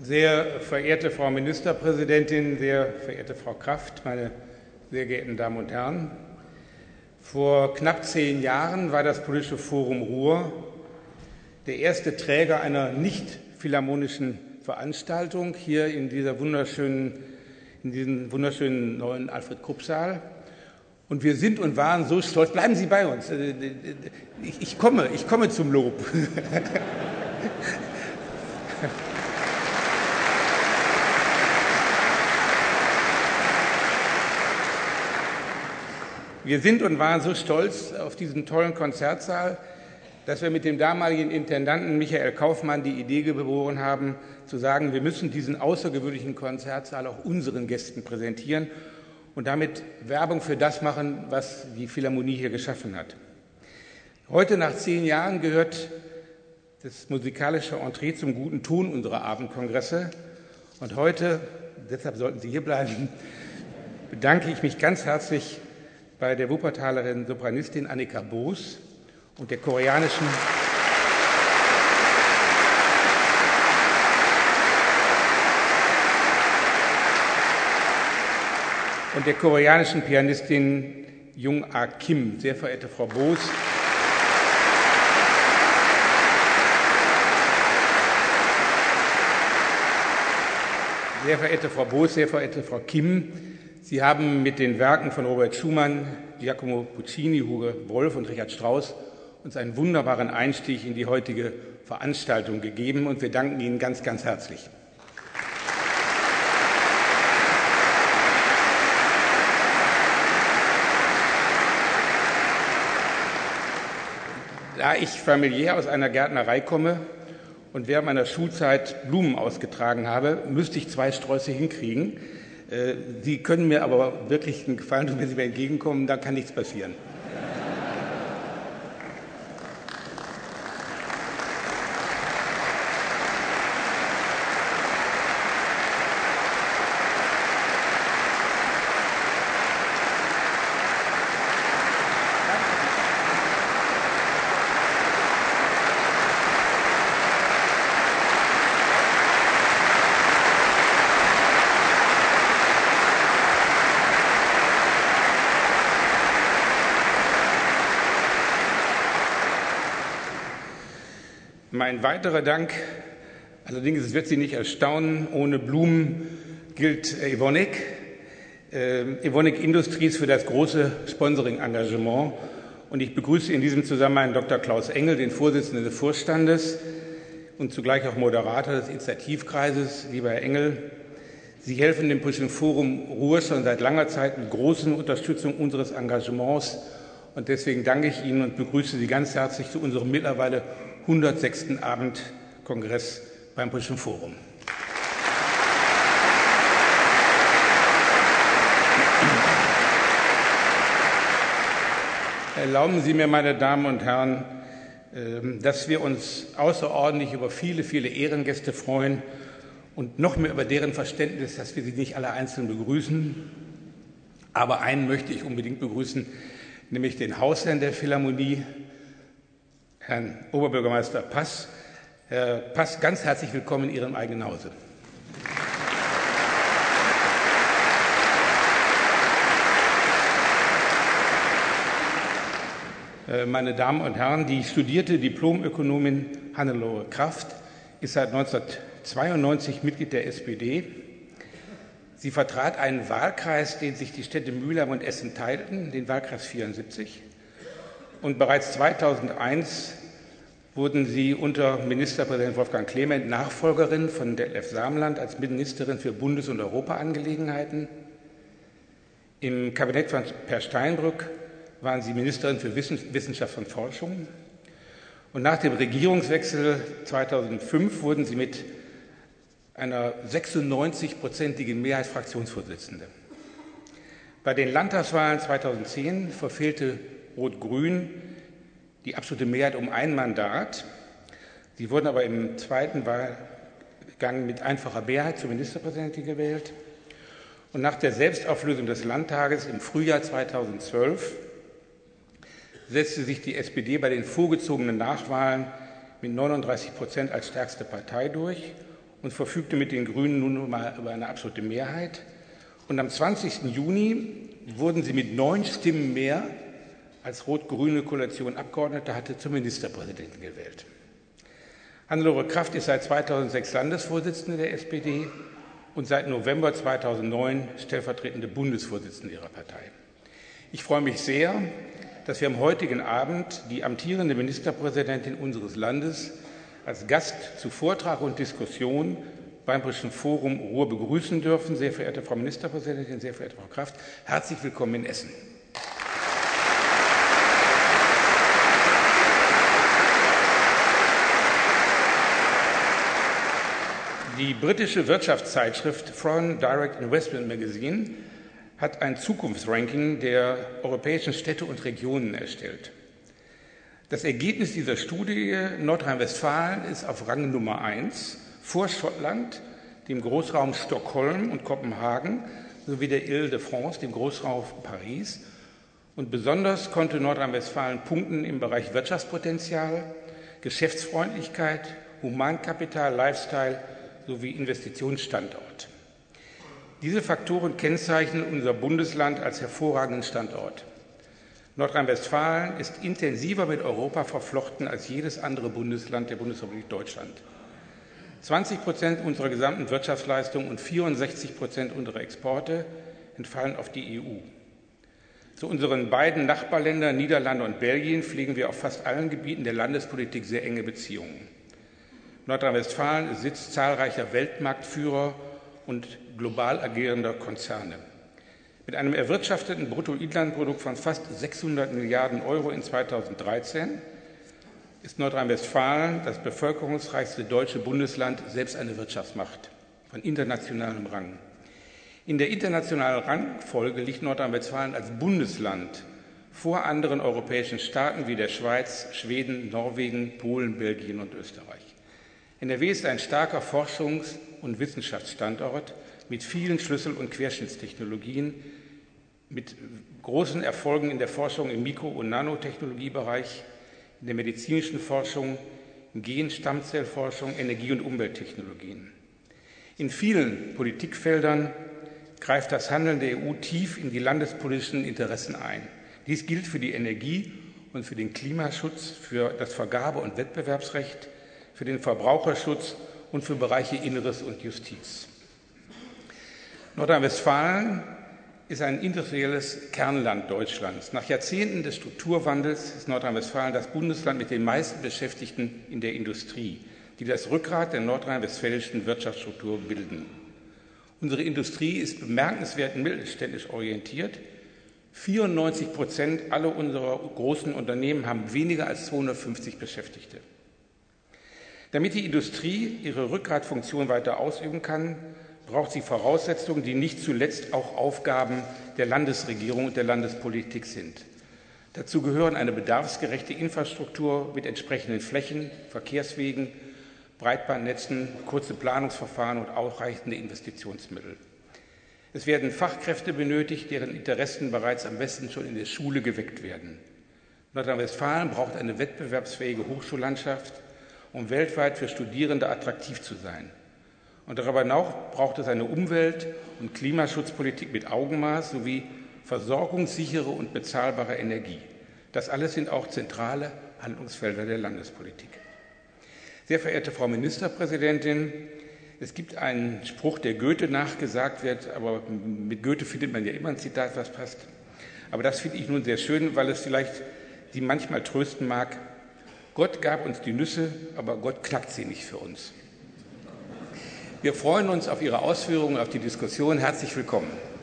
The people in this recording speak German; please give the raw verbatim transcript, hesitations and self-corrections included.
Sehr verehrte Frau Ministerpräsidentin, sehr verehrte Frau Kraft, meine sehr geehrten Damen und Herren! Vor knapp zehn Jahren war das Politische Forum Ruhr der erste Träger einer nicht philharmonischen Veranstaltung hier in, dieser wunderschönen, in diesem wunderschönen neuen Alfred-Krupp-Saal. Und wir sind und waren so stolz. Bleiben Sie bei uns. Ich, ich komme, ich komme zum Lob. Wir sind und waren so stolz auf diesen tollen Konzertsaal, dass wir mit dem damaligen Intendanten Michael Kaufmann die Idee geboren haben, zu sagen, wir müssen diesen außergewöhnlichen Konzertsaal auch unseren Gästen präsentieren und damit Werbung für das machen, was die Philharmonie hier geschaffen hat. Heute, nach zehn Jahren, gehört das musikalische Entree zum guten Ton unserer Abendkongresse. Und heute, deshalb sollten Sie hier bleiben, bedanke ich mich ganz herzlich bei der Wuppertalerin Sopranistin Annika Boos und der koreanischen und der koreanischen Pianistin Jung-Ah Kim. Sehr verehrte Frau Boos, sehr verehrte Frau Boos, sehr verehrte Frau Kim, Sie haben mit den Werken von Robert Schumann, Giacomo Puccini, Hugo Wolf und Richard Strauss uns einen wunderbaren Einstieg in die heutige Veranstaltung gegeben, und wir danken Ihnen ganz, ganz herzlich. Da ich familiär aus einer Gärtnerei komme und während meiner Schulzeit Blumen ausgetragen habe, müsste ich zwei Sträuße hinkriegen. Sie können mir aber wirklich einen Gefallen tun, wenn Sie mir entgegenkommen, da kann nichts passieren. Mein weiterer Dank, allerdings wird Sie nicht erstaunen, ohne Blumen gilt Evonik, äh, Evonik Industries für das große Sponsoring-Engagement. Und ich begrüße in diesem Zusammenhang Doktor Klaus Engel, den Vorsitzenden des Vorstandes und zugleich auch Moderator des Initiativkreises. Lieber Herr Engel, Sie helfen dem Politischen Forum Ruhr schon seit langer Zeit mit großen Unterstützung unseres Engagements. Und deswegen danke ich Ihnen und begrüße Sie ganz herzlich zu unserem mittlerweile hundertsechsten Abendkongress beim Politischen Forum. Erlauben Sie mir, meine Damen und Herren, dass wir uns außerordentlich über viele, viele Ehrengäste freuen und noch mehr über deren Verständnis, dass wir sie nicht alle einzeln begrüßen. Aber einen möchte ich unbedingt begrüßen, nämlich den Hausherrn der Philharmonie, Herrn Oberbürgermeister Pass. Herr Pass, ganz herzlich willkommen in Ihrem eigenen Hause. Meine Damen und Herren, die studierte Diplomökonomin Hannelore Kraft ist seit neunzehnhundertzweiundneunzig Mitglied der S P D. Sie vertrat einen Wahlkreis, den sich die Städte Mülheim und Essen teilten, den Wahlkreis vierundsiebzig. Und bereits zweitausendeins wurden Sie unter Ministerpräsident Wolfgang Clement Nachfolgerin von Detlef Samland als Ministerin für Bundes- und Europaangelegenheiten. Im Kabinett von Per Steinbrück waren Sie Ministerin für Wissenschaft und Forschung. Und nach dem Regierungswechsel zweitausendfünf wurden Sie mit einer sechsundneunzig-prozentigen Mehrheit Fraktionsvorsitzende. Bei den Landtagswahlen zweitausendzehn verfehlte Rot-Grün die absolute Mehrheit um ein Mandat. Sie wurden aber im zweiten Wahlgang mit einfacher Mehrheit zur Ministerpräsidentin gewählt. Und nach der Selbstauflösung des Landtages im Frühjahr zweitausendzwölf setzte sich die S P D bei den vorgezogenen Nachwahlen mit neununddreißig Prozent als stärkste Partei durch und verfügte mit den Grünen nun mal über eine absolute Mehrheit. Und am zwanzigsten Juni wurden sie mit neun Stimmen mehr als rot-grüne Koalition Abgeordnete hatte zum Ministerpräsidenten gewählt. Hannelore Kraft ist seit zweitausendsechs Landesvorsitzende der S P D und seit November zweitausendneun stellvertretende Bundesvorsitzende ihrer Partei. Ich freue mich sehr, dass wir am heutigen Abend die amtierende Ministerpräsidentin unseres Landes als Gast zu Vortrag und Diskussion beim Politischen Forum Ruhr begrüßen dürfen. Sehr verehrte Frau Ministerpräsidentin, sehr verehrte Frau Kraft, herzlich willkommen in Essen. Die britische Wirtschaftszeitschrift Foreign Direct Investment Magazine hat ein Zukunftsranking der europäischen Städte und Regionen erstellt. Das Ergebnis dieser Studie Nordrhein-Westfalen ist auf Rang Nummer eins vor Schottland, dem Großraum Stockholm und Kopenhagen sowie der Île-de-France, dem Großraum Paris. Und besonders konnte Nordrhein-Westfalen punkten im Bereich Wirtschaftspotenzial, Geschäftsfreundlichkeit, Humankapital, Lifestyle sowie Investitionsstandort. Diese Faktoren kennzeichnen unser Bundesland als hervorragenden Standort. Nordrhein-Westfalen ist intensiver mit Europa verflochten als jedes andere Bundesland der Bundesrepublik Deutschland. zwanzig Prozent unserer gesamten Wirtschaftsleistung und vierundsechzig Prozent unserer Exporte entfallen auf die E U. Zu unseren beiden Nachbarländern Niederlande und Belgien pflegen wir auf fast allen Gebieten der Landespolitik sehr enge Beziehungen. Nordrhein-Westfalen ist Sitz zahlreicher Weltmarktführer und global agierender Konzerne. Mit einem erwirtschafteten Bruttoinlandprodukt von fast sechshundert Milliarden Euro in zweitausenddreizehn ist Nordrhein-Westfalen das bevölkerungsreichste deutsche Bundesland, selbst eine Wirtschaftsmacht von internationalem Rang. In der internationalen Rangfolge liegt Nordrhein-Westfalen als Bundesland vor anderen europäischen Staaten wie der Schweiz, Schweden, Norwegen, Polen, Belgien und Österreich. N R W ist ein starker Forschungs- und Wissenschaftsstandort mit vielen Schlüssel- und Querschnittstechnologien, mit großen Erfolgen in der Forschung im Mikro- und Nanotechnologiebereich, in der medizinischen Forschung, in Gen-, Stammzellforschung, Energie- und Umwelttechnologien. In vielen Politikfeldern greift das Handeln der E U tief in die landespolitischen Interessen ein. Dies gilt für die Energie- und für den Klimaschutz, für das Vergabe- und Wettbewerbsrecht, für den Verbraucherschutz und für Bereiche Inneres und Justiz. Nordrhein-Westfalen ist ein industrielles Kernland Deutschlands. Nach Jahrzehnten des Strukturwandels ist Nordrhein-Westfalen das Bundesland mit den meisten Beschäftigten in der Industrie, die das Rückgrat der nordrhein-westfälischen Wirtschaftsstruktur bilden. Unsere Industrie ist bemerkenswert mittelständisch orientiert. vierundneunzig Prozent aller unserer großen Unternehmen haben weniger als zweihundertfünfzig Beschäftigte. Damit die Industrie ihre Rückgratfunktion weiter ausüben kann, braucht sie Voraussetzungen, die nicht zuletzt auch Aufgaben der Landesregierung und der Landespolitik sind. Dazu gehören eine bedarfsgerechte Infrastruktur mit entsprechenden Flächen, Verkehrswegen, Breitbandnetzen, kurze Planungsverfahren und ausreichende Investitionsmittel. Es werden Fachkräfte benötigt, deren Interessen bereits am besten schon in der Schule geweckt werden. Nordrhein-Westfalen braucht eine wettbewerbsfähige Hochschullandschaft, um weltweit für Studierende attraktiv zu sein. Und darüber hinaus braucht es eine Umwelt- und Klimaschutzpolitik mit Augenmaß sowie versorgungssichere und bezahlbare Energie. Das alles sind auch zentrale Handlungsfelder der Landespolitik. Sehr verehrte Frau Ministerpräsidentin, es gibt einen Spruch, der Goethe nachgesagt wird, aber mit Goethe findet man ja immer ein Zitat, was passt. Aber das finde ich nun sehr schön, weil es vielleicht Sie manchmal trösten mag. Gott gab uns die Nüsse, aber Gott knackt sie nicht für uns. Wir freuen uns auf Ihre Ausführungen, auf die Diskussion. Herzlich willkommen.